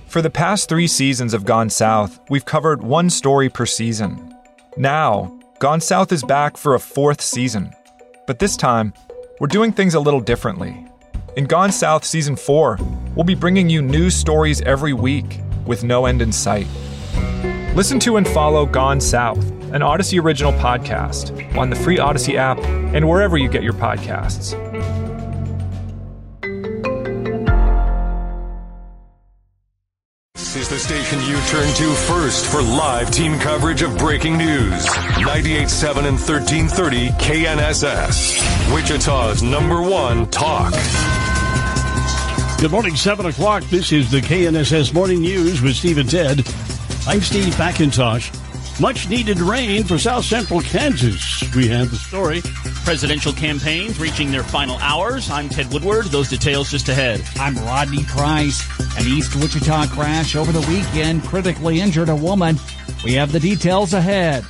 For the past 3 seasons of Gone South, we've covered one story per season. Now, Gone South is back for a 4th season. But this time, we're doing things a little differently. In Gone South Season 4, we'll be bringing you news stories every week with no end in sight. Listen to and follow Gone South, an Odyssey original podcast, on the free Odyssey app and wherever you get your podcasts. This is the station you turn to first for live team coverage of breaking news. 98.7 and 1330 KNSS. Wichita's #1 talk. Good morning, 7 o'clock. This is the KNSS Morning News with Steve and Ted. I'm Steve McIntosh. Much needed rain for south central Kansas. We have the story. Presidential campaigns reaching their final hours. I'm Ted Woodward. Those details just ahead. I'm Rodney Price. An East Wichita crash over the weekend critically injured a woman. We have the details ahead.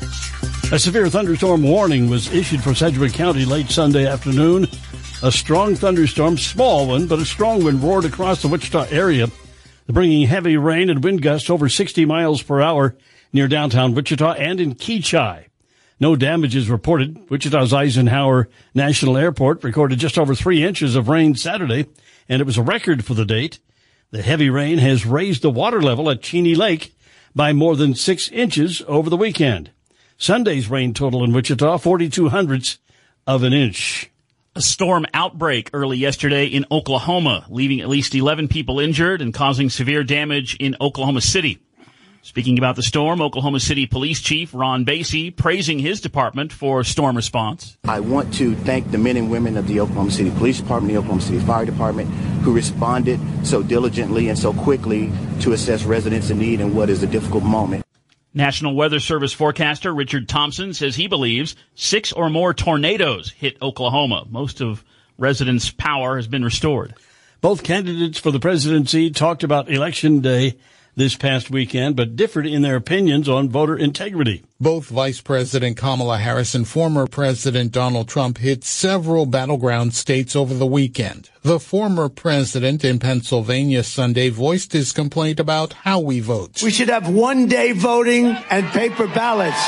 A severe thunderstorm warning was issued for Sedgwick County late Sunday afternoon. A strong thunderstorm, small one, but a strong one, roared across the Wichita area, bringing heavy rain and wind gusts over 60 miles per hour near downtown Wichita and in Keachai. No damages reported. Wichita's Eisenhower National Airport recorded just over 3 inches of rain Saturday, and it was a record for the date. The heavy rain has raised the water level at Cheney Lake by more than 6 inches over the weekend. Sunday's rain total in Wichita, 0.42 of an inch. A storm outbreak early yesterday in Oklahoma, leaving at least 11 people injured and causing severe damage in Oklahoma City. Speaking about the storm, Oklahoma City Police Chief Ron Basie praising his department for storm response. I want to thank the men and women of the Oklahoma City Police Department, the Oklahoma City Fire Department, who responded so diligently and so quickly to assess residents in need in what is a difficult moment. National Weather Service forecaster Richard Thompson says he believes 6 or more tornadoes hit Oklahoma. Most of residents' power has been restored. Both candidates for the presidency talked about Election Day this past weekend, but differed in their opinions on voter integrity. Both Vice President Kamala Harris and former President Donald Trump hit several battleground states over the weekend. The former president in Pennsylvania Sunday voiced his complaint about how we vote. We should have one-day voting and paper ballots.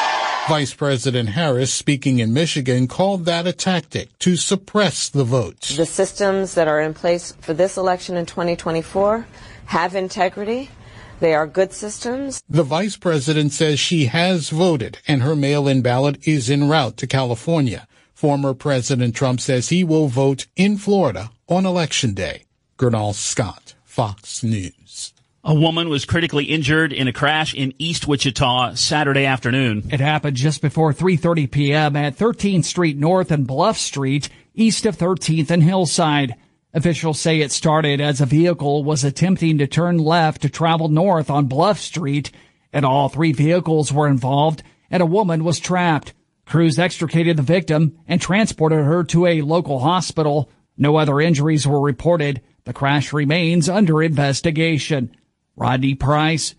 Vice President Harris, speaking in Michigan, called that a tactic to suppress the vote. The systems that are in place for this election in 2024 have integrity. They are good systems. The vice president says she has voted and her mail-in ballot is en route to California. Former President Trump says he will vote in Florida on Election Day. Gernal Scott, Fox News. A woman was critically injured in a crash in East Wichita Saturday afternoon. It happened just before 3:30 p.m. at 13th Street North and Bluff Street, east of 13th and Hillside. Officials say it started as a vehicle was attempting to turn left to travel north on Bluff Street, and all 3 vehicles were involved, and a woman was trapped. Crews extricated the victim and transported her to a local hospital. No other injuries were reported. The crash remains under investigation. Rodney Price,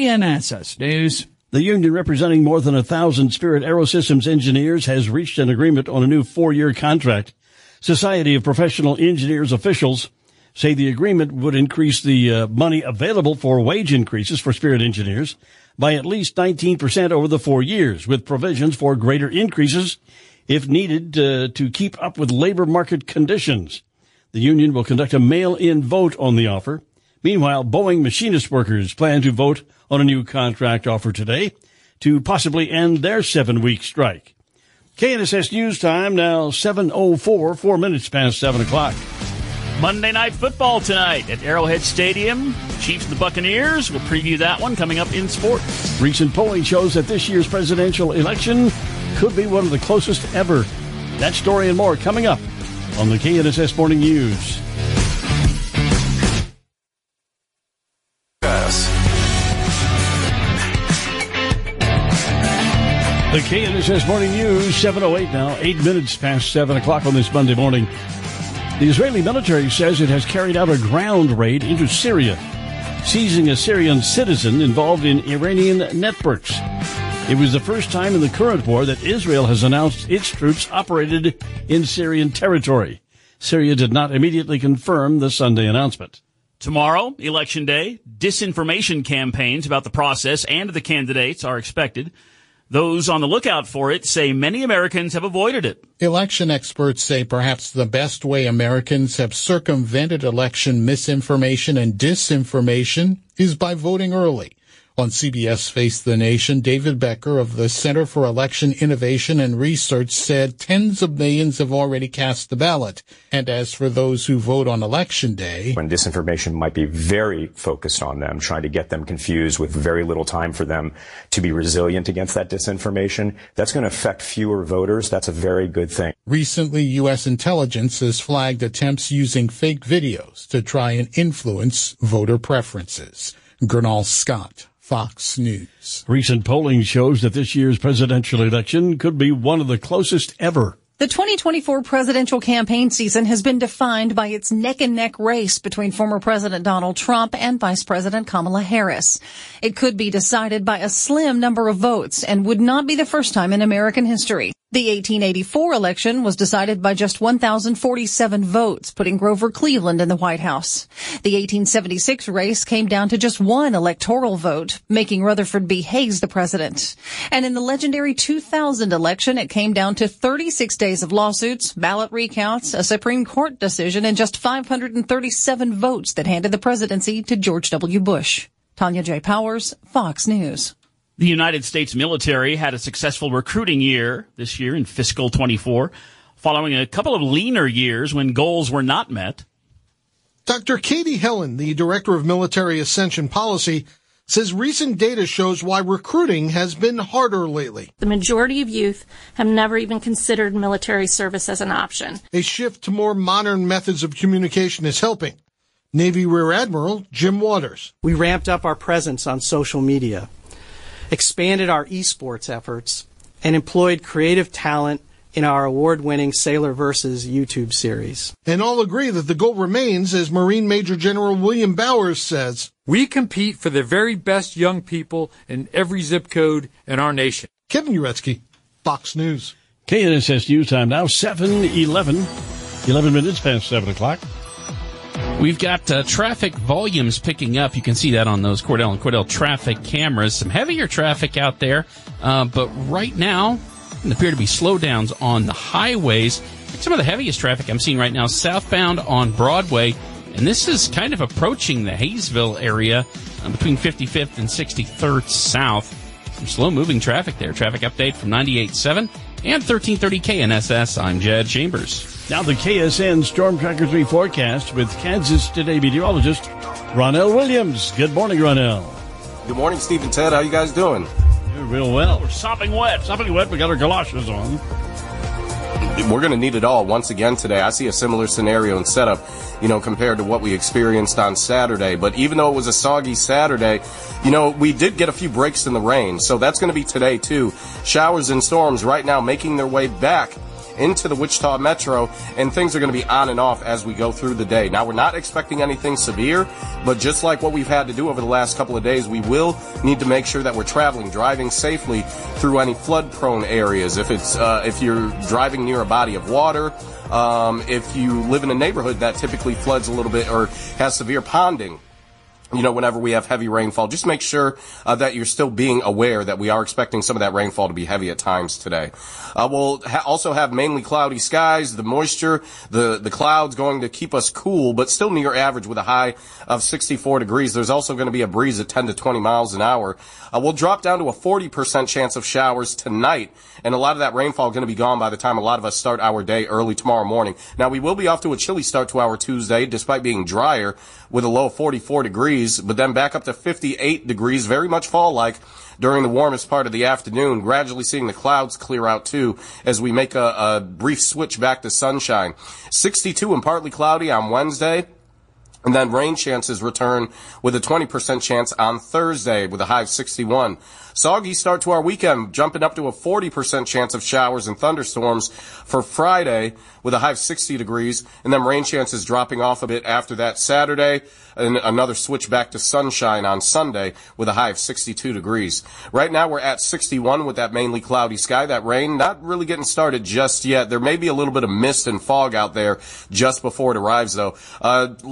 KNSS News. The union representing more than 1,000 Spirit Aerosystems engineers has reached an agreement on a new 4-year contract. Society of Professional Engineers officials say the agreement would increase the money available for wage increases for Spirit engineers by at least 19% over the 4 years, with provisions for greater increases if needed to keep up with labor market conditions. The union will conduct a mail-in vote on the offer. Meanwhile, Boeing machinist workers plan to vote on a new contract offer today to possibly end their 7-week strike. KNSS News Time now 7:04, 4 minutes past 7 o'clock. Monday Night Football tonight at Arrowhead Stadium. Chiefs and the Buccaneers. We'll preview that one coming up in sports. Recent polling shows that this year's presidential election could be one of the closest ever. That story and more coming up on the KNSS Morning News. The KNSS Morning News, 7:08 now, 8 minutes past 7 o'clock on this Monday morning. The Israeli military says it has carried out a ground raid into Syria, seizing a Syrian citizen involved in Iranian networks. It was the first time in the current war that Israel has announced its troops operated in Syrian territory. Syria did not immediately confirm the Sunday announcement. Tomorrow, Election Day, disinformation campaigns about the process and the candidates are expected. Those on the lookout for it say many Americans have avoided it. Election experts say perhaps the best way Americans have circumvented election misinformation and disinformation is by voting early. On CBS Face the Nation, David Becker of the Center for Election Innovation and Research said tens of millions have already cast the ballot. And as for those who vote on Election Day, when disinformation might be very focused on them, trying to get them confused with very little time for them to be resilient against that disinformation, that's going to affect fewer voters. That's a very good thing. Recently, U.S. intelligence has flagged attempts using fake videos to try and influence voter preferences. Gernal Scott, Fox News. Recent polling shows that this year's presidential election could be one of the closest ever. The 2024 presidential campaign season has been defined by its neck-and-neck race between former President Donald Trump and Vice President Kamala Harris. It could be decided by a slim number of votes and would not be the first time in American history. The 1884 election was decided by just 1,047 votes, putting Grover Cleveland in the White House. The 1876 race came down to just one electoral vote, making Rutherford B. Hayes the president. And in the legendary 2000 election, it came down to 36 days of lawsuits, ballot recounts, a Supreme Court decision, and just 537 votes that handed the presidency to George W. Bush. Tanya J. Powers, Fox News. The United States military had a successful recruiting year this year in fiscal 24, following a couple of leaner years when goals were not met. Dr. Katie Helen, the Director of Military Ascension Policy, says recent data shows why recruiting has been harder lately. The majority of youth have never even considered military service as an option. A shift to more modern methods of communication is helping. Navy Rear Admiral Jim Waters. We ramped up our presence on social media, expanded our esports efforts, and employed creative talent in our award-winning Sailor Versus YouTube series. And all agree that the goal remains, as Marine Major General William Bowers says, we compete for the very best young people in every zip code in our nation. Kevin Uretsky, Fox News. KNSS News Time now, 7:11, 11 minutes past 7 o'clock. We've got traffic volumes picking up. You can see that on those Cordell and Cordell traffic cameras. Some heavier traffic out there, but right now there appear to be slowdowns on the highways. Some of the heaviest traffic I'm seeing right now southbound on Broadway, and this is kind of approaching the Hayesville area between 55th and 63rd South. Some slow-moving traffic there. Traffic update from 98.7 and 1330 KNSS. I'm Jed Chambers. Now the KSN Storm Tracker 3 forecast with Kansas Today meteorologist Ronell Williams. Good morning, Ronell. Good morning, Steve and Ted. How you guys doing? Doing real well. We're sopping wet. We got our galoshes on. We're going to need it all once again today. I see a similar scenario and setup, compared to what we experienced on Saturday. But even though it was a soggy Saturday, we did get a few breaks in the rain. So that's going to be today, too. Showers and storms right now making their way back into the Wichita Metro, and things are going to be on and off as we go through the day. Now, we're not expecting anything severe, but just like what we've had to do over the last couple of days, we will need to make sure that we're driving safely through any flood-prone areas. If you're driving near a body of water, if you live in a neighborhood that typically floods a little bit or has severe ponding, whenever we have heavy rainfall, just make sure that you're still being aware that we are expecting some of that rainfall to be heavy at times today. We'll also have mainly cloudy skies. The moisture, the clouds going to keep us cool, but still near average with a high of 64 degrees. There's also going to be a breeze at 10 to 20 miles an hour. We'll drop down to a 40% chance of showers tonight, and a lot of that rainfall going to be gone by the time a lot of us start our day early tomorrow morning. Now, we will be off to a chilly start to our Tuesday, despite being drier with a low of 44 degrees, but then back up to 58 degrees, very much fall-like during the warmest part of the afternoon, gradually seeing the clouds clear out, too, as we make a brief switch back to sunshine. 62 and partly cloudy on Wednesday. And then rain chances return with a 20% chance on Thursday with a high of 61. Soggy start to our weekend, jumping up to a 40% chance of showers and thunderstorms for Friday with a high of 60 degrees. And then rain chances dropping off a bit after that Saturday. And another switch back to sunshine on Sunday with a high of 62 degrees. Right now we're at 61 with that mainly cloudy sky. That rain not really getting started just yet. There may be a little bit of mist and fog out there just before it arrives, though. Light south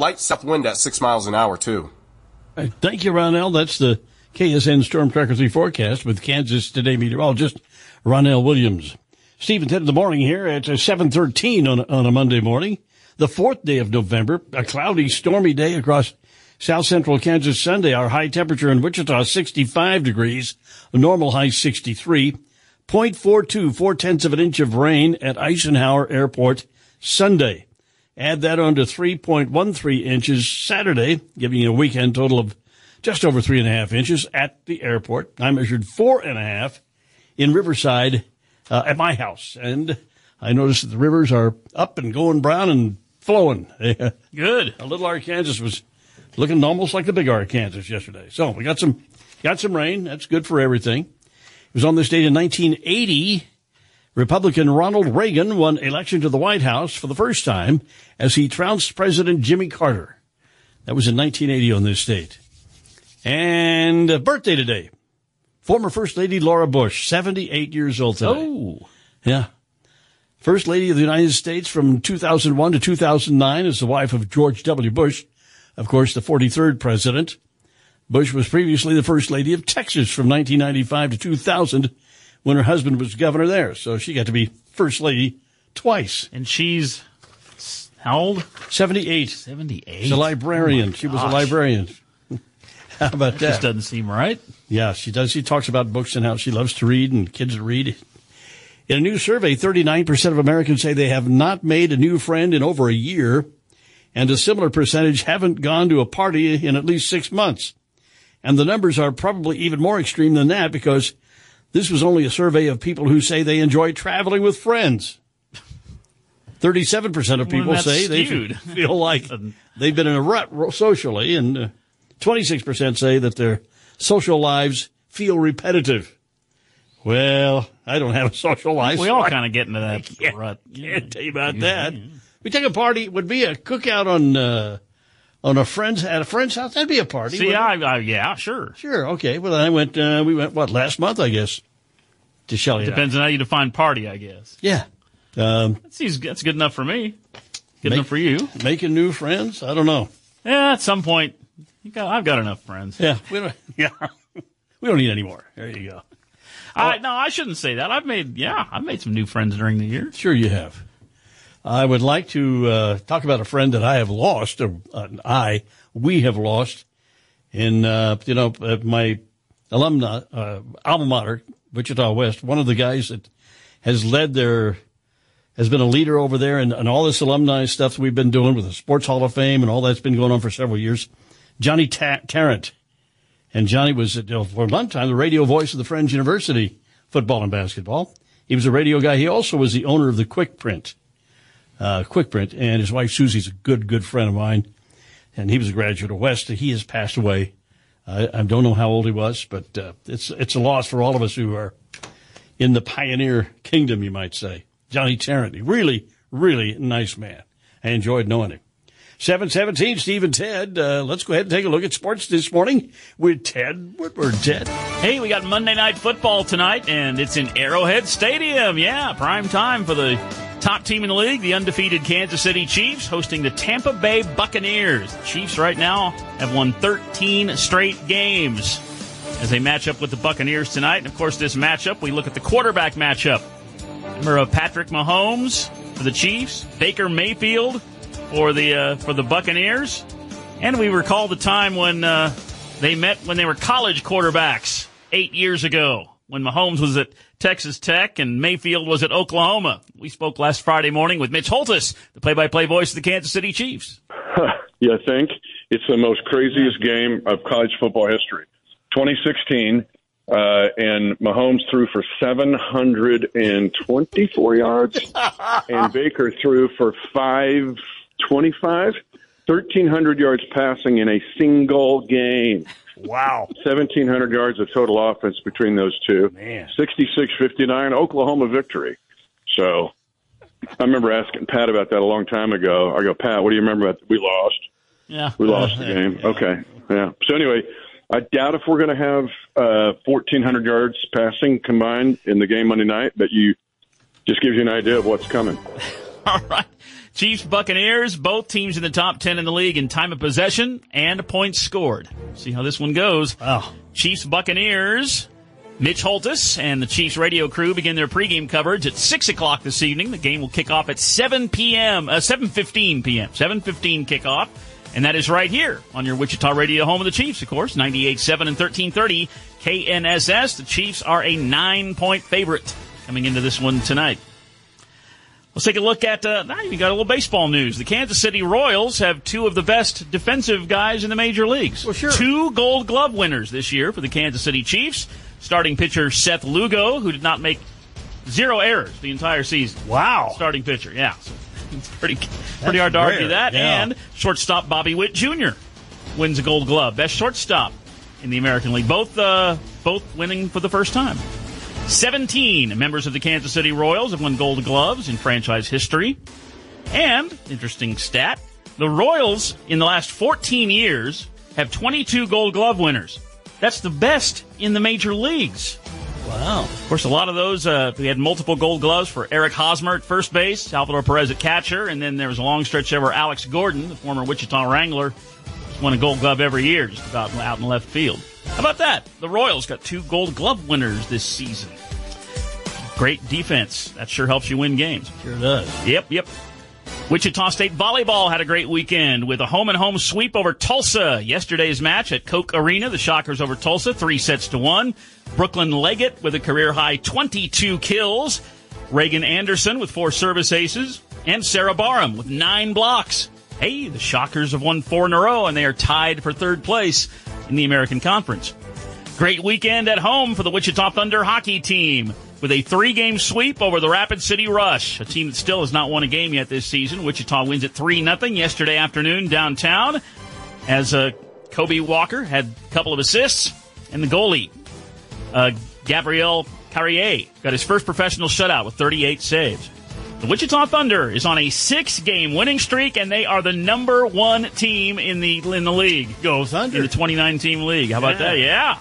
north wind at 6 miles an hour, too. Thank you, Ronell. That's the KSN Storm Tracker 3 forecast with Kansas Today meteorologist Ronell Williams. Steve and Ted in the morning here. It's 7:13 on a Monday morning, the 4th day of November, a cloudy, stormy day across south central Kansas Sunday. Our high temperature in Wichita, 65 degrees, the normal high 63. 0.42, 0.4 of an inch of rain at Eisenhower Airport Sunday. Add that on to 3.13 inches Saturday, giving you a weekend total of just over 3.5 inches at the airport. I measured 4.5 in Riverside at my house, and I noticed that the rivers are up and going brown and flowing. Good. Little Arkansas was looking almost like the big Arkansas yesterday. So we got some rain. That's good for everything. It was on this date in 1980. Republican Ronald Reagan won election to the White House for the first time as he trounced President Jimmy Carter. That was in 1980 on this date. And a birthday today. Former First Lady Laura Bush, 78 years old today. Oh. Yeah. First Lady of the United States from 2001 to 2009 as the wife of George W. Bush, of course, the 43rd president. Bush was previously the First Lady of Texas from 1995 to 2000 when her husband was governor there. So she got to be First Lady twice. And she's how old? 78. 78. She's a librarian. She was a librarian. How about that? Just doesn't seem right. Yeah, she does. She talks about books and how she loves to read and kids to read. In a new survey, 39% of Americans say they have not made a new friend in over a year, and a similar percentage haven't gone to a party in at least 6 months. And the numbers are probably even more extreme than that because this was only a survey of people who say they enjoy traveling with friends. 37% of people say they feel like they've been in a rut socially, and 26% say that their social lives feel repetitive. Well, I don't have a social life. We all kind of get into that rut. Can't tell you about that. We take a party. Would be a cookout at a friend's house. That'd be a party. See, yeah, sure. Sure. Okay. Well, I went. We went last month, I guess. To Shelley. Depends on how you define party, I guess. Yeah. That's good enough for me. Good enough for you. Making new friends. I don't know. Yeah, at some point, I've got enough friends. Yeah. We don't need any more. There you go. No, I shouldn't say that. I've made some new friends during the year. Sure you have. I would like to talk about a friend that I have lost, or we have lost in my alma mater, Wichita West. One of the guys that has been a leader over there and all this alumni stuff we've been doing with the Sports Hall of Fame and all that's been going on for several years. Johnny Tarrant. And Johnny was, for a long time, the radio voice of the Friends University football and basketball. He was a radio guy. He also was the owner of the QuickPrint. And his wife Susie's a good friend of mine. And he was a graduate of West. He has passed away. I don't know how old he was, but it's a loss for all of us who are in the pioneer kingdom, you might say. Johnny Tarrant, really, really nice man. I enjoyed knowing him. 7:17, Steve and Ted. Let's go ahead and take a look at sports this morning with Ted Woodward. Ted. Hey, we got Monday Night Football tonight, and it's in Arrowhead Stadium. Yeah, prime time for the top team in the league, the undefeated Kansas City Chiefs, hosting the Tampa Bay Buccaneers. The Chiefs right now have won 13 straight games as they match up with the Buccaneers tonight. And, of course, this matchup, we look at the quarterback matchup. Remember Patrick Mahomes for the Chiefs, Baker Mayfield for the Buccaneers, and we recall the time when they met when they were college quarterbacks 8 years ago, when Mahomes was at Texas Tech and Mayfield was at Oklahoma. We spoke last Friday morning with Mitch Holthus, the play-by-play voice of the Kansas City Chiefs. You think? It's the most craziest game of college football history. 2016, and Mahomes threw for 724 yards, and Baker threw for 525, 1,300 yards passing in a single game. Wow. 1,700 yards of total offense between those two. Man. 66-59, Oklahoma victory. So I remember asking Pat about that a long time ago. I go, Pat, what do you remember about we lost? Yeah. We lost the game. Yeah. Okay. Yeah. So anyway, I doubt if we're going to have 1,400 yards passing combined in the game Monday night, but you just gives you an idea of what's coming. All right. Chiefs, Buccaneers, both teams in the top 10 in the league in time of possession and points scored. See how this one goes. Wow. Chiefs, Buccaneers. Mitch Holtis and the Chiefs radio crew begin their pregame coverage at 6 o'clock this evening. The game will kick off at 7:15 p.m. 7:15 kickoff. And that is right here on your Wichita radio home of the Chiefs, of course, 98.7 and 1330 KNSS. The Chiefs are a 9-point favorite coming into this one tonight. Let's take a look at, we got a little baseball news. The Kansas City Royals have two of the best defensive guys in the major leagues. Well, sure. 2 Gold Glove winners this year for the Kansas City Chiefs. Starting pitcher Seth Lugo, who did not make 0 errors the entire season. Wow. Starting pitcher, yeah. So it's pretty hard to argue that. Yeah. And shortstop Bobby Witt Jr. wins a Gold Glove. Best shortstop in the American League. Both winning for the first time. 17 members of the Kansas City Royals have won Gold Gloves in franchise history. And, interesting stat, the Royals in the last 14 years have 22 Gold Glove winners. That's the best in the major leagues. Wow. Of course, a lot of those, we had multiple Gold Gloves for Eric Hosmer at first base, Salvador Perez at catcher, and then there was a long stretch there where Alex Gordon, the former Wichita Wrangler, won a Gold Glove every year, just about out in left field. How about that? The Royals got 2 Gold Glove winners this season. Great defense. That sure helps you win games. Sure does. Yep. Wichita State Volleyball had a great weekend with a home-and-home sweep over Tulsa. Yesterday's match at Koch Arena, the Shockers over Tulsa, 3-1. Brooklyn Leggett with a career-high 22 kills. Reagan Anderson with 4 service aces. And Sarah Barham with 9 blocks. Hey, the Shockers have won 4 in a row, and they are tied for 3rd place in the American Conference. Great weekend at home for the Wichita Thunder hockey team with a 3-game sweep over the Rapid City Rush, a team that still has not won a game yet this season. Wichita wins at 3-0 yesterday afternoon downtown as Kobe Walker had a couple of assists, and the goalie, Gabriel Carrier, got his first professional shutout with 38 saves. The Wichita Thunder is on a 6-game winning streak, and they are the number 1 team in the league. Go Thunder. In the 29-team league. How about that? Yeah.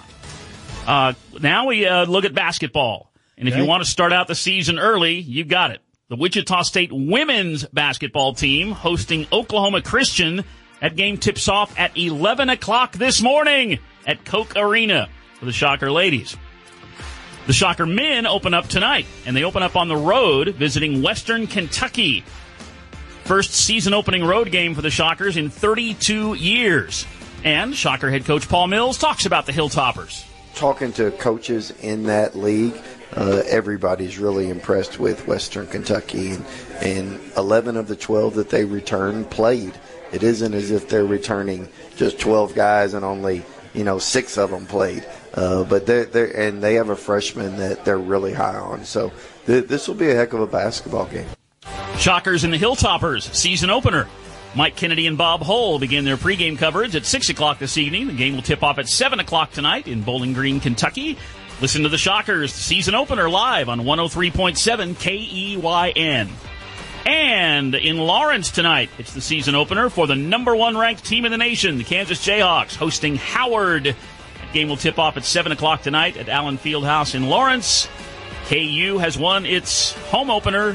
Now we look at basketball. And if you want to start out the season early, you got it. The Wichita State women's basketball team hosting Oklahoma Christian. That game tips off at 11 o'clock this morning at Koch Arena for the Shocker ladies. The Shocker men open up tonight, and they open up on the road visiting Western Kentucky. First season opening road game for the Shockers in 32 years. And Shocker head coach Paul Mills talks about the Hilltoppers. Talking to coaches in that league, everybody's really impressed with Western Kentucky, and 11 of the 12 that they returned played. It isn't as if they're returning just 12 guys and only 6 of them played. But they have a freshman that they're really high on. So this will be a heck of a basketball game. Shockers and the Hilltoppers season opener. Mike Kennedy and Bob Hull begin their pregame coverage at 6 o'clock this evening. The game will tip off at 7 o'clock tonight in Bowling Green, Kentucky. Listen to the Shockers season opener live on 103.7 KEYN. And in Lawrence tonight, it's the season opener for the number 1 ranked team in the nation, the Kansas Jayhawks, hosting Howard. That game will tip off at 7 o'clock tonight at Allen Fieldhouse in Lawrence. KU has won its home opener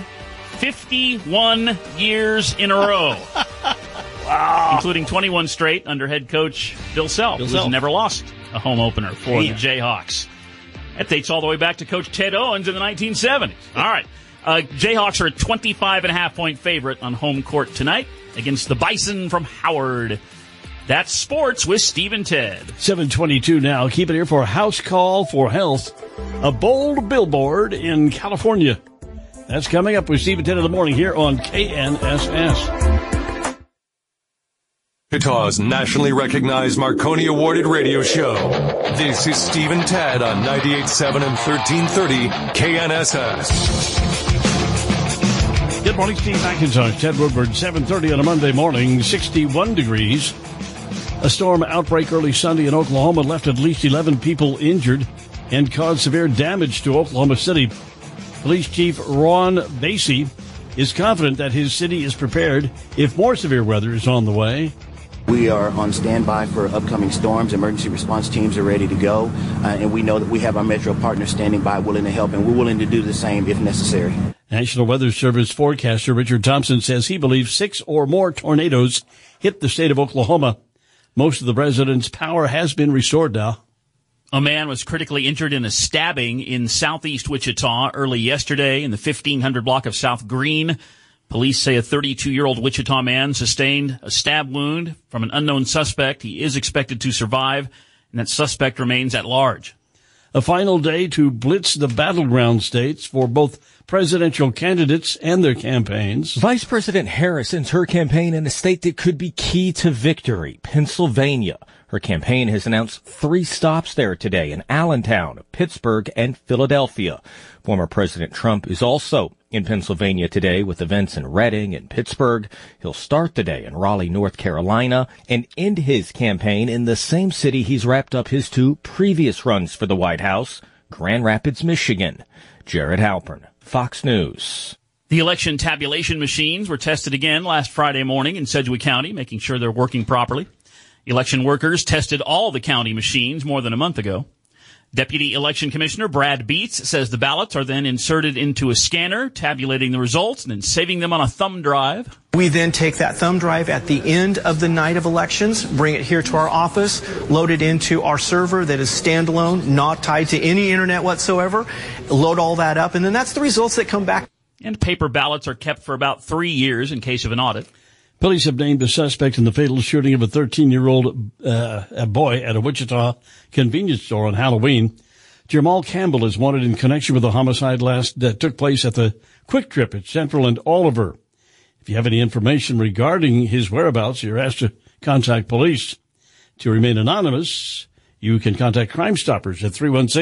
51 years in a row. Wow. Including 21 straight under head coach Bill Self, who's never lost a home opener for the Jayhawks. That dates all the way back to Coach Ted Owens in the 1970s. All right. Jayhawks are a 25.5-point favorite on home court tonight against the Bison from Howard. That's sports with Steve and Ted. 7:22 now. Keep it here for House Call for Health. A bold billboard in California. That's coming up with Steve and Ted in the morning here on KNSS. Wichita's nationally recognized Marconi Awarded radio show. This is Steve and Ted on 98.7 and 1330 KNSS. Good morning, Steve McIntosh, Ted Woodward, 7:30 on a Monday morning, 61 degrees. A storm outbreak early Sunday in Oklahoma left at least 11 people injured and caused severe damage to Oklahoma City. Police Chief Ron Basie is confident that his city is prepared if more severe weather is on the way. We are on standby for upcoming storms. Emergency response teams are ready to go. And we know that we have our Metro partners standing by willing to help, and we're willing to do the same if necessary. National Weather Service forecaster Richard Thompson says he believes 6 or more tornadoes hit the state of Oklahoma. Most of the residents' power has been restored now. A man was critically injured in a stabbing in southeast Wichita early yesterday in the 1500 block of South Green. Police say a 32-year-old Wichita man sustained a stab wound from an unknown suspect. He is expected to survive, and that suspect remains at large. A final day to blitz the battleground states for both presidential candidates and their campaigns. Vice President Harris ends her campaign in a state that could be key to victory, Pennsylvania. Her campaign has announced 3 stops there today in Allentown, Pittsburgh, and Philadelphia. Former President Trump is also in Pennsylvania today with events in Reading and Pittsburgh. He'll start the day in Raleigh, North Carolina, and end his campaign in the same city he's wrapped up his 2 previous runs for the White House, Grand Rapids, Michigan. Jared Halpern, Fox News. The election tabulation machines were tested again last Friday morning in Sedgwick County, making sure they're working properly. Election workers tested all the county machines more than a month ago. Deputy Election Commissioner Brad Beets says the ballots are then inserted into a scanner, tabulating the results and then saving them on a thumb drive. We then take that thumb drive at the end of the night of elections, bring it here to our office, load it into our server that is standalone, not tied to any internet whatsoever, load all that up, and then that's the results that come back. And paper ballots are kept for about 3 years in case of an audit. Police have named the suspect in the fatal shooting of a 13-year-old boy at a Wichita convenience store on Halloween. Jamal Campbell is wanted in connection with a homicide that took place at the Quick Trip at Central and Oliver. If you have any information regarding his whereabouts, you're asked to contact police. To remain anonymous, you can contact Crime Stoppers at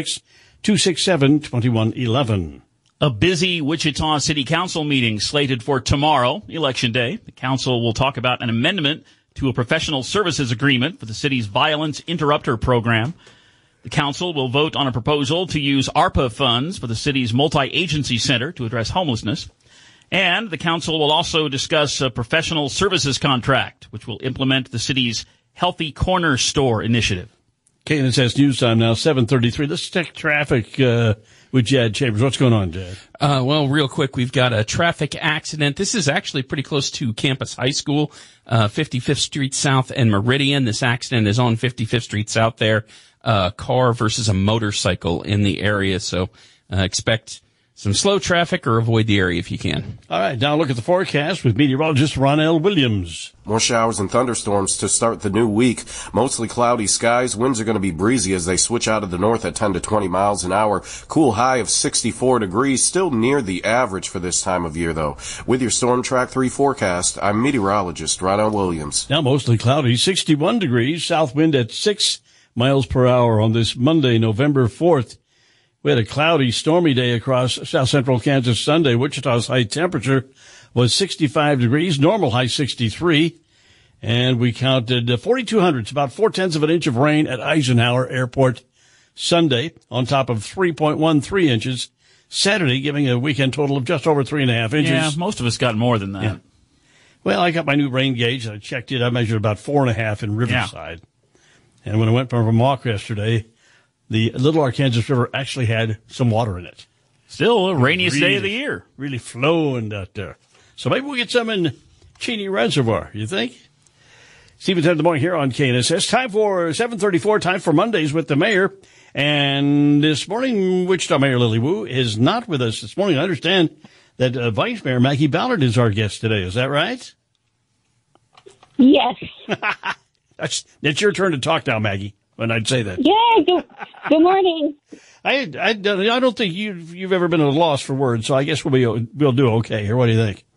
316-267-2111. A busy Wichita City Council meeting slated for tomorrow, Election Day. The council will talk about an amendment to a professional services agreement for the city's violence interrupter program. The council will vote on a proposal to use ARPA funds for the city's multi-agency center to address homelessness. And the council will also discuss a professional services contract, which will implement the city's Healthy Corner Store initiative. KNSS News Time now, 7:33. Let's check traffic with Jad Chambers. What's going on, Jad? Well, real quick, we've got a traffic accident. This is actually pretty close to Campus High School, 55th Street South and Meridian. This accident is on 55th Street South there. Car versus a motorcycle in the area, so expect some slow traffic or avoid the area if you can. All right, now look at the forecast with meteorologist Ronell Williams. More showers and thunderstorms to start the new week. Mostly cloudy skies. Winds are going to be breezy as they switch out of the north at 10 to 20 miles an hour. Cool high of 64 degrees. Still near the average for this time of year, though. With your Storm Track 3 forecast, I'm meteorologist Ronell Williams. Now mostly cloudy, 61 degrees. South wind at 6 miles per hour on this Monday, November 4th. We had a cloudy, stormy day across south central Kansas Sunday. Wichita's high temperature was 65 degrees, normal high 63. And we counted 42 hundredths, about 4/10 of an inch of rain at Eisenhower Airport Sunday, on top of 3.13 inches Saturday, giving a weekend total of just over 3.5 inches. Yeah, most of us got more than that. Yeah. Well, I got my new rain gauge, and I checked it. I measured about 4.5 in Riverside. Yeah. And when I went for a walk yesterday, the Little Arkansas River actually had some water in it. Still the rainiest day of the year. Really flowing out there. So maybe we'll get some in Cheney Reservoir, you think? Stephen 10 in the morning here on KNSS. Time for 7:34, time for Mondays with the mayor. And this morning, Wichita Mayor Lily Wu is not with us this morning. I understand that Vice Mayor Maggie Ballard is our guest today. Is that right? Yes. It's your turn to talk now, Maggie, when I'd say that. Yeah, good morning. I don't think you've ever been at a loss for words, so I guess we'll do okay here. What do you think?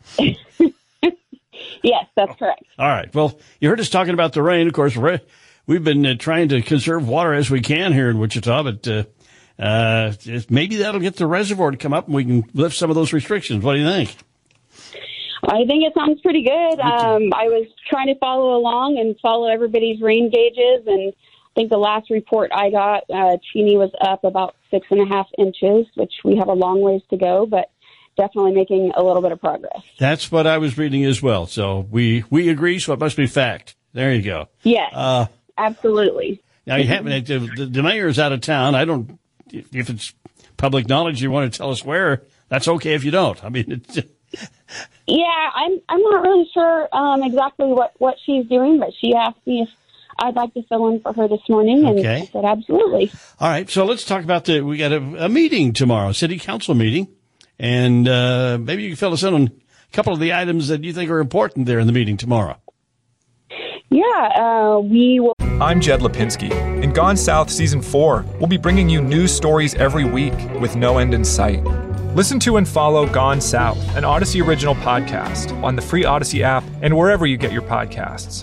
Yes, that's correct. All right. Well, you heard us talking about the rain. Of course, we've been trying to conserve water as we can here in Wichita, but maybe that'll get the reservoir to come up and we can lift some of those restrictions. What do you think? I think it sounds pretty good. I was trying to follow along and follow everybody's rain gauges, and I think the last report I got, Cheney was up about 6.5 inches, which we have a long ways to go, but definitely making a little bit of progress. That's what I was reading as well. So we agree, so it must be fact. There you go. Yes, absolutely. Now, you haven't, the mayor is out of town. If it's public knowledge, you want to tell us where that's okay if you don't. I mean, it's Yeah, I'm not really sure exactly what she's doing, but she asked me if I'd like to fill in for her this morning, and Okay. I said absolutely. all right. So let's talk about we got a meeting tomorrow, city council meeting, and maybe you can fill us in on a couple of the items that you think are important there in the meeting tomorrow. Yeah, we will. I'm Jed Lipinski. In Gone South Season 4, we'll be bringing you news stories every week with no end in sight. Listen to and follow Gone South, an Odyssey original podcast on the free Odyssey app and wherever you get your podcasts.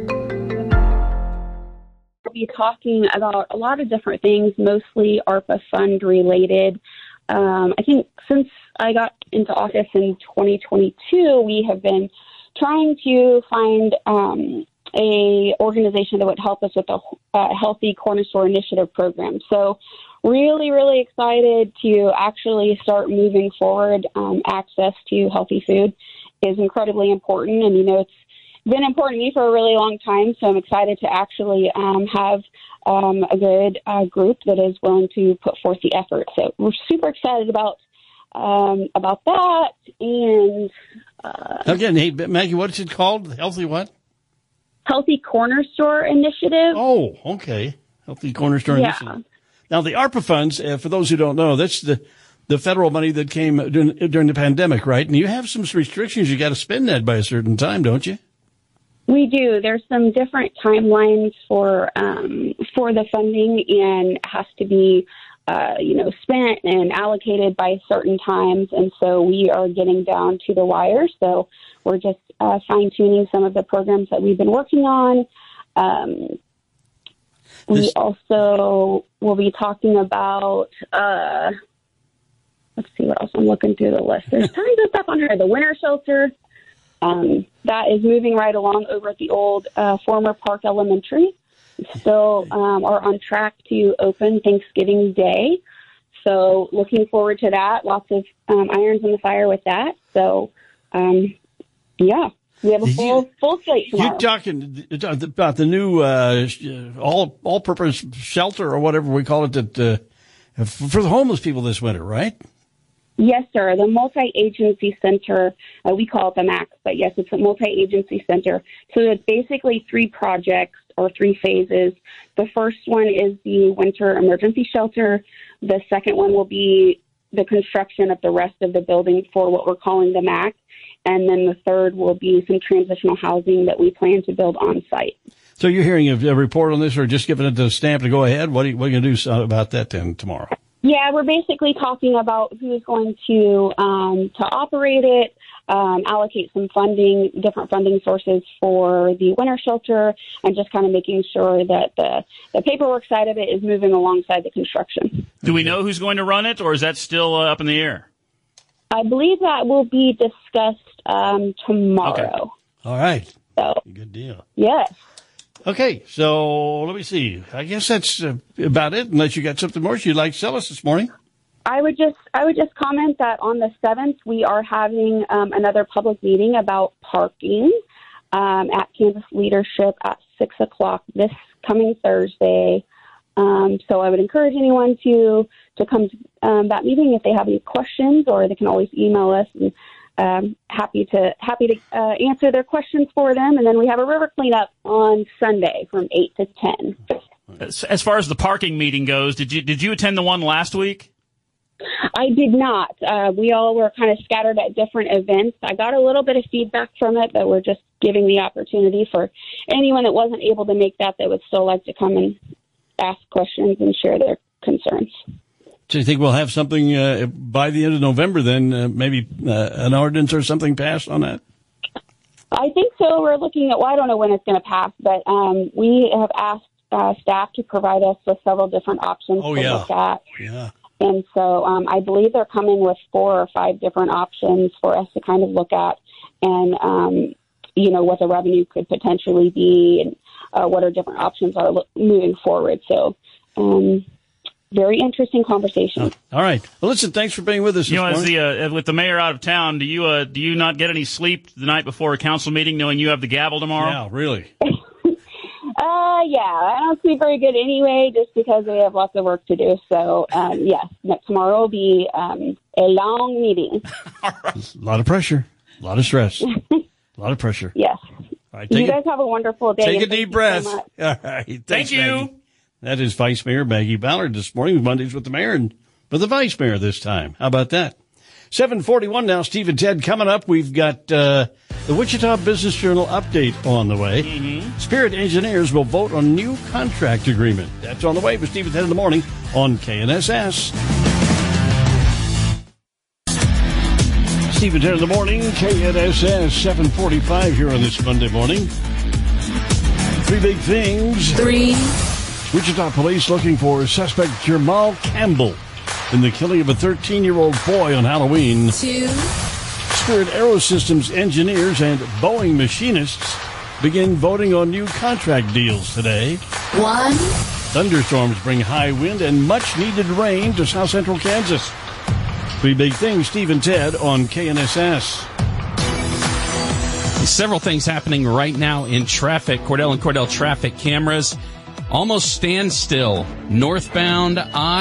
We'll be talking about a lot of different things, mostly ARPA fund related. I think since I got into office in 2022, we have been trying to find a organization that would help us with the Healthy Corner Store Initiative program. So really, really excited to actually start moving forward. Access to healthy food is incredibly important, and it's been important to me for a really long time, so I'm excited to actually have a good group that is willing to put forth the effort. So we're super excited about that. And Again, hey, Maggie, what is it called? Healthy what? Healthy Corner Store Initiative. Oh, okay. Healthy Corner Store Yeah. Initiative. Now, the ARPA funds, for those who don't know, that's the federal money that came during the pandemic, right? And you have some restrictions. You got to spend that by a certain time, don't you? We do. There's some different timelines for the funding, and it has to be, spent and allocated by certain times. And so we are getting down to the wire. So we're just fine tuning some of the programs that we've been working on. We also will be talking about, let's see what else I'm looking through the list. There's tons of stuff on here. The winter shelter. That is moving right along over at the old former Park Elementary. Still are on track to open Thanksgiving Day. So looking forward to that. Lots of irons in the fire with that. So, yeah, we have a full slate tomorrow. You're talking about the new all-purpose shelter or whatever we call it that for the homeless people this winter, right? Yes, sir. The multi-agency center, we call it the MAC, but yes, it's a multi-agency center. So it's basically 3 projects or 3 phases. The first one is the winter emergency shelter. The second one will be the construction of the rest of the building for what we're calling the MAC. And then the third will be some transitional housing that we plan to build on site. So you're hearing a report on this or just giving it the stamp to go ahead? What are you going to do about that then tomorrow? Yeah, we're basically talking about who's going to operate it, allocate some funding, different funding sources for the winter shelter, and just kind of making sure that the paperwork side of it is moving alongside the construction. Do we know who's going to run it, or is that still up in the air? I believe that will be discussed tomorrow. Okay. All right. So, good deal. Yes. Okay, so let me see. I guess that's about it, unless you got something more you'd like to tell us this morning. I would just comment that on the 7th, we are having another public meeting about parking at Kansas Leadership at 6 o'clock this coming Thursday. So I would encourage anyone to come to that meeting if they have any questions, or they can always email us, and happy to answer their questions for them. And then we have a river cleanup on Sunday from 8 to 10. As far as the parking meeting goes, did you attend the one last week? I did not. We all were kind of scattered at different events. I got a little bit of feedback from it, but we're just giving the opportunity for anyone that wasn't able to make that would still like to come and ask questions and share their concerns. So you think we'll have something by the end of November then, maybe an ordinance or something passed on that? I think so. We're looking at, I don't know when it's going to pass, but we have asked staff to provide us with several different options to look at. Yeah. And so I believe they're coming with 4 or 5 different options for us to kind of look at and, what the revenue could potentially be and what our different options are moving forward. So, very interesting conversation. All right. Well, listen, thanks for being with us. As with the mayor out of town, do you not get any sleep the night before a council meeting, knowing you have the gavel tomorrow? Yeah, really. Yeah, I don't sleep very good anyway, just because we have lots of work to do. So, yes, tomorrow will be a long meeting. A lot of pressure, a lot of stress, a lot of pressure. Yes. All right, you guys have a wonderful day. Take a deep breath. So all right. Thank you. Maggie. That is Vice Mayor Maggie Ballard this morning, Mondays with the mayor and with the vice mayor this time. How about that? 7:41 now. Steve and Ted coming up. We've got the Wichita Business Journal update on the way. Mm-hmm. Spirit engineers will vote on new contract agreement. That's on the way with Steve and Ted in the morning on KNSS. Steve and Ted in the morning, KNSS 7:45 here on this Monday morning. Three big things. Wichita police looking for suspect Jamal Campbell in the killing of a 13-year-old boy on Halloween. 2. Spirit Aerosystems engineers and Boeing machinists begin voting on new contract deals today. 1. Thunderstorms bring high wind and much-needed rain to south central Kansas. Three big things, Steve and Ted on KNSS. Several things happening right now in traffic. Cordell and Cordell traffic cameras almost stand still. Southbound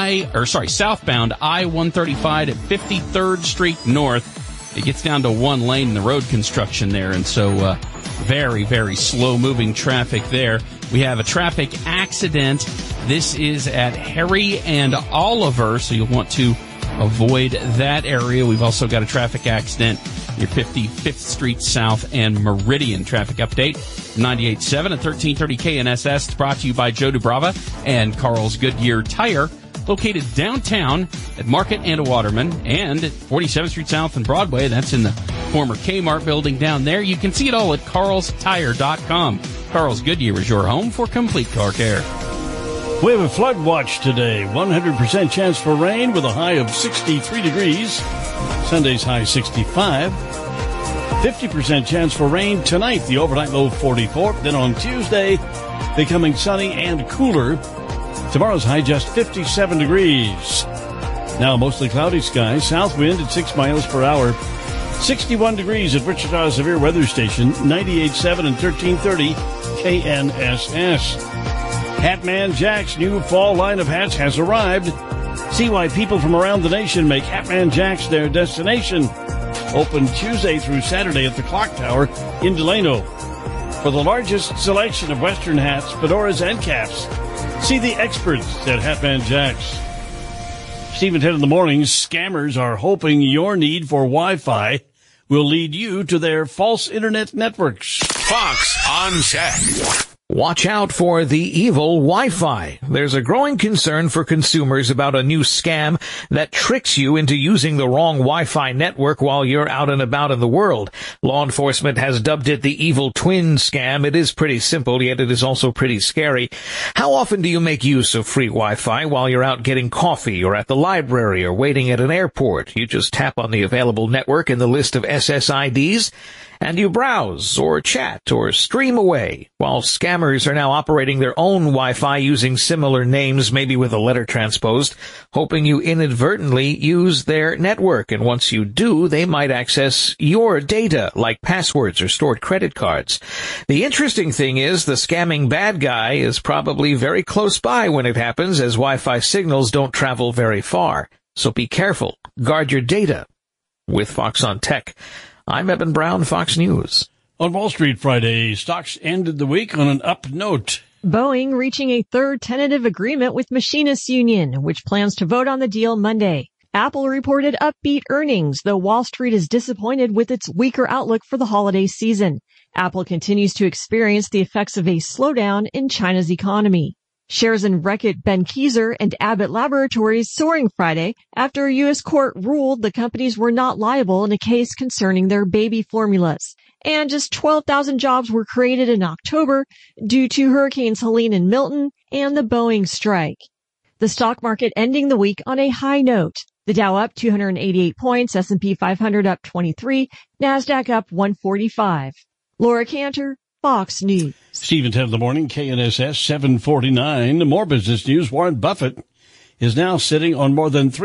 I-135 at 53rd Street North. It gets down to one lane in the road construction there, and so very, very slow-moving traffic there. We have a traffic accident. This is at Harry and Oliver, so you'll want to avoid that area. We've also got a traffic accident near 55th Street South and Meridian. Traffic update, 98.7 and 1330 KNSS. It's brought to you by Joe Dubrava and Carl's Goodyear Tire, located downtown at Market and Waterman and at 47th Street South and Broadway. That's in the former Kmart building down there. You can see it all at carlstire.com. Carl's Goodyear is your home for complete car care. We have a flood watch today. 100% chance for rain with a high of 63 degrees. Sunday's high 65. 50% chance for rain tonight. The overnight low 44. Then on Tuesday, becoming sunny and cooler. Tomorrow's high just 57 degrees. Now mostly cloudy skies. South wind at 6 miles per hour. 61 degrees at Wichita Severe Weather Station. 98.7 and 1330 KNSS. Hatman Jack's new fall line of hats has arrived. See why people from around the nation make Hatman Jack's their destination. Open Tuesday through Saturday at the Clock Tower in Delano. For the largest selection of Western hats, fedoras, and caps, see the experts at Hatman Jack's. Steve and Ted in the morning. Scammers are hoping your need for Wi-Fi will lead you to their false internet networks. Fox on Tech. Watch out for the evil Wi-Fi. There's a growing concern for consumers about a new scam that tricks you into using the wrong Wi-Fi network while you're out and about in the world. Law enforcement has dubbed it the evil twin scam. It is pretty simple, yet it is also pretty scary. How often do you make use of free Wi-Fi while you're out getting coffee or at the library or waiting at an airport? You just tap on the available network in the list of SSIDs, and you browse or chat or stream away, while scammers are now operating their own Wi-Fi using similar names, maybe with a letter transposed, hoping you inadvertently use their network. And once you do, they might access your data, like passwords or stored credit cards. The interesting thing is the scamming bad guy is probably very close by when it happens, as Wi-Fi signals don't travel very far. So be careful. Guard your data. With Fox on Tech, I'm Eben Brown, Fox News. On Wall Street Friday, stocks ended the week on an up note. Boeing reaching a third tentative agreement with Machinists Union, which plans to vote on the deal Monday. Apple reported upbeat earnings, though Wall Street is disappointed with its weaker outlook for the holiday season. Apple continues to experience the effects of a slowdown in China's economy. Shares in Reckitt Benckiser and Abbott Laboratories soaring Friday after a U.S. court ruled the companies were not liable in a case concerning their baby formulas. And just 12,000 jobs were created in October due to Hurricanes Helene and Milton and the Boeing strike. The stock market ending the week on a high note. The Dow up 288 points, S&P 500 up 23, NASDAQ up 145. Laura Cantor, Fox News. Steve and Ted in the morning, KNSS 749. More business news. Warren Buffett is now sitting on more than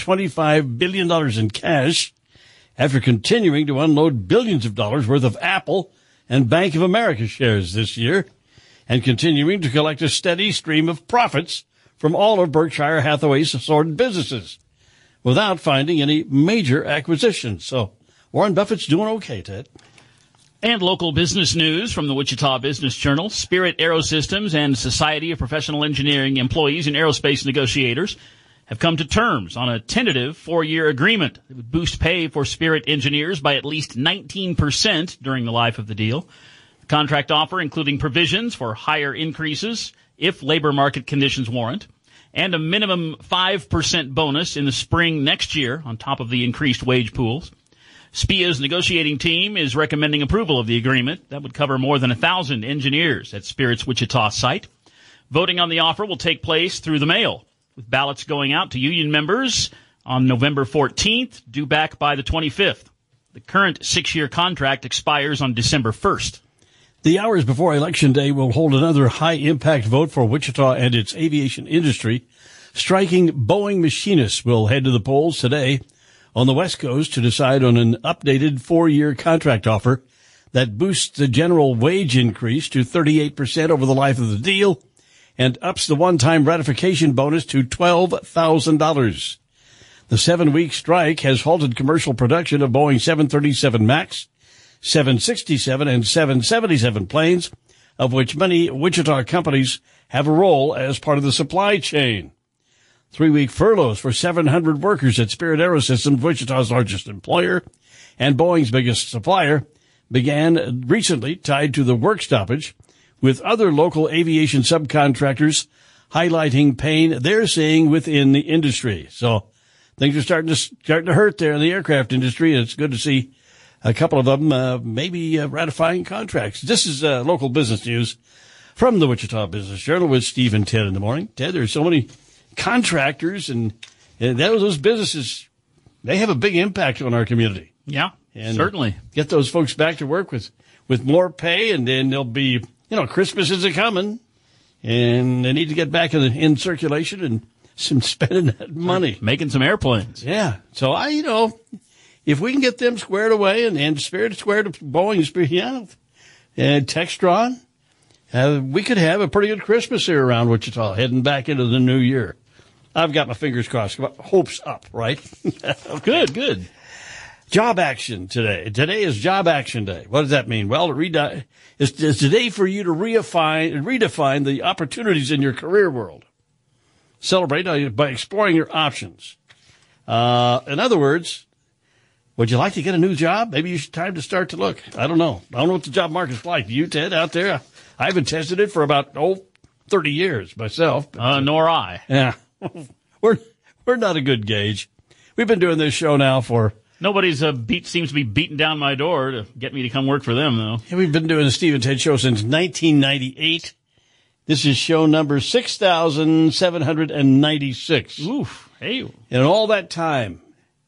$325 billion in cash after continuing to unload billions of dollars worth of Apple and Bank of America shares this year. and continuing to collect a steady stream of profits from all of Berkshire Hathaway's assorted businesses without finding any major acquisitions. So Warren Buffett's doing okay, Ted. And local business news from the Wichita Business Journal. Spirit Aerosystems and Society of Professional Engineering Employees and Aerospace Negotiators have come to terms on a tentative 4-year agreement that would boost pay for Spirit engineers by at least 19% during the life of the deal. The contract offer including provisions for higher increases if labor market conditions warrant, and a minimum 5% bonus in the spring next year on top of the increased wage pools. SPIA's negotiating team is recommending approval of the agreement. That would cover more than 1,000 engineers at Spirit's Wichita site. Voting on the offer will take place through the mail, with ballots going out to union members on November 14th, due back by the 25th. The current 6-year contract expires on December 1st. The hours before Election Day will hold another high-impact vote for Wichita and its aviation industry. Striking Boeing machinists will head to the polls today on the West Coast to decide on an updated 4-year contract offer that boosts the general wage increase to 38% over the life of the deal and ups the one-time ratification bonus to $12,000. The 7-week strike has halted commercial production of Boeing 737 MAX, 767 and 777 planes, of which many Wichita companies have a role as part of the supply chain. 3-week furloughs for 700 workers at Spirit Aerosystems, Wichita's largest employer and Boeing's biggest supplier, began recently tied to the work stoppage, with other local aviation subcontractors highlighting pain they're seeing within the industry. So things are starting to hurt there in the aircraft industry, and it's good to see a couple of them maybe ratifying contracts. This is local business news from the Wichita Business Journal with Steve and Ted in the morning. Ted, there's so many contractors, and those businesses, they have a big impact on our community. Yeah, and certainly. Get those folks back to work with more pay, and then they'll be, Christmas is a-coming, and they need to get back in circulation and some spending that money. Making some airplanes. Yeah. So if we can get them squared away and Spirit squared to Boeing, and Textron, we could have a pretty good Christmas here around Wichita heading back into the new year. I've got my fingers crossed. Hopes up, right? Good. Job action today. Today is Job Action Day. What does that mean? Well, it's today for you to redefine the opportunities in your career world. Celebrate by exploring your options. In other words, would you like to get a new job? Maybe it's time to start to look. I don't know. I don't know what the job market's like. You, Ted, out there? I haven't tested it for about 30 years myself. Nor I. Yeah. We're not a good gauge. We've been doing this show now for... Nobody's seems to be beating down my door to get me to come work for them, though. Yeah, we've been doing the Steve and Ted show since 1998. This is show number 6,796. Oof. Hey. And all that time,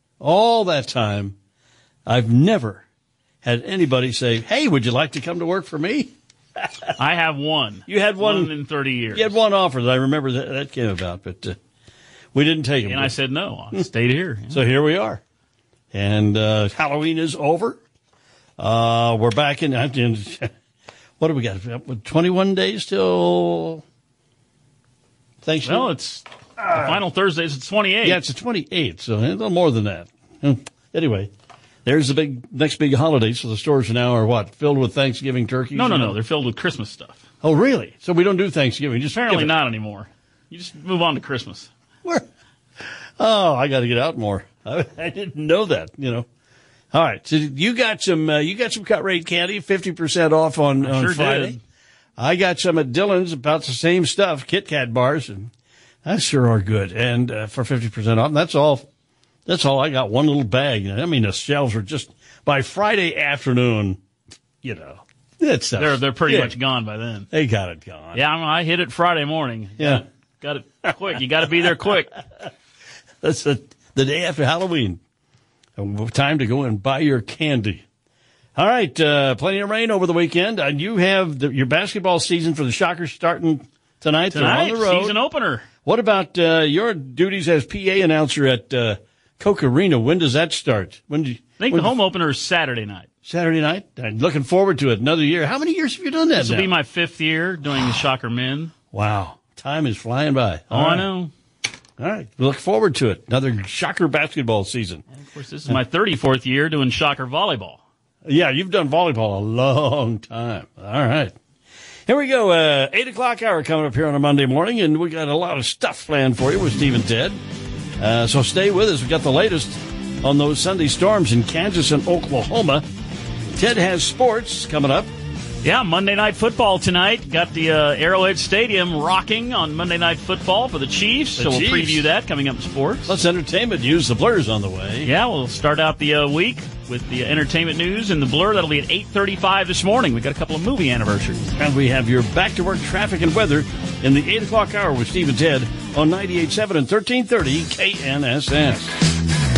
I've never had anybody say, hey, would you like to come to work for me? I have one. You had one in 30 years. You had one offer that I remember that came about, but we didn't take it. And I said no. I stayed here. So here we are. And Halloween is over. We're back in what do we got? 21 days till Thanksgiving? Well, it's the final Thursdays. It's 28. Yeah, it's the 28th, so a little more than that. Anyway, there's the next big holiday, so the stores now are what? Filled with Thanksgiving turkeys? No. They're filled with Christmas stuff. Oh, really? So we don't do Thanksgiving? Apparently not anymore. You just move on to Christmas. Oh, I got to get out more. I didn't know that, All right, so you got some cut rate candy, 50% off on Friday. Did. I got some at Dillon's, about the same stuff, Kit Kat bars, and that sure are good. And for 50% off, and that's all. I got one little bag. I mean, the shelves are just by Friday afternoon. It's they're pretty much gone by then. They got it gone. Yeah, I hit it Friday morning. Yeah, got it quick. You got to be there quick. That's the day after Halloween. Time to go and buy your candy. All right, plenty of rain over the weekend. And you have your basketball season for the Shockers starting tonight. They're on the road. Season opener. What about your duties as PA announcer at Coke Arena? When does that start? I think the home opener is Saturday night. Saturday night. I'm looking forward to it. Another year. How many years have you done that This will now? be my 5th year doing the Shocker Men. Wow. Time is flying by. Oh, I know. All right. We look forward to it. Another Shocker basketball season. And of course, this is my 34th year doing Shocker volleyball. Yeah, you've done volleyball a long time. All right. Here we go. 8 o'clock hour coming up here on a Monday morning, and we got a lot of stuff planned for you with Steve and Ted. So stay with us. We got the latest on those Sunday storms in Kansas and Oklahoma. Ted has sports coming up. Yeah, Monday Night Football tonight. Got the Arrowhead Stadium rocking on Monday Night Football for the Chiefs. So we'll preview that coming up in sports. Plus entertainment news. The Blur's on the way. Yeah, we'll start out the week with the entertainment news and the Blur. That'll be at 8:35 this morning. We got a couple of movie anniversaries. And we have your back-to-work traffic and weather in the 8 o'clock hour with Steve and Ted on 98.7 and 1330 KNSS.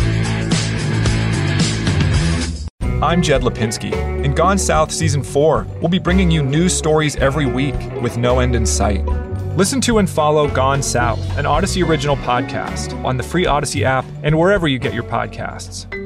I'm Jed Lipinski. In Gone South Season 4, we'll be bringing you news stories every week with no end in sight. Listen to and follow Gone South, an Odyssey original podcast, on the free Odyssey app and wherever you get your podcasts.